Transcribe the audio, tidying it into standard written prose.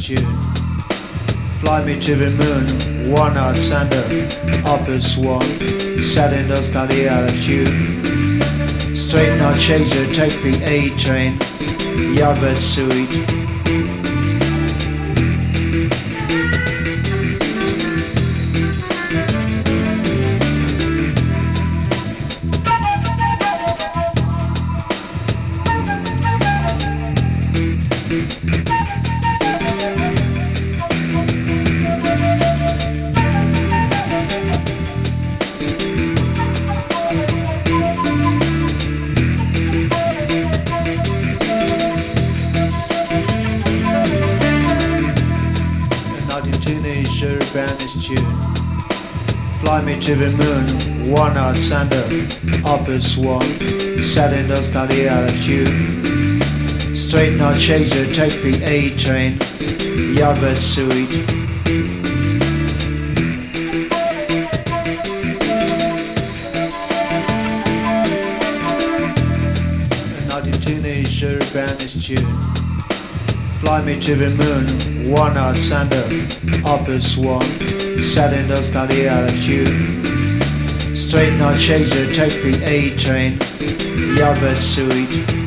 tune. Fly me to the moon, one out sander, upper swan, setting us down the altitude. Straight night chaser, take the A train, Yardbird suite. Sure band is tune. Fly me to the moon, one out sander, upper swan, setting us down the altitude. Straight night chaser, take the A train, Yardbird suite. The 19 sure band is tune. Fly me to the moon, one out sander, upper swan, setting us down the altitude. Straight night chaser, take the A train, Yardbird suite.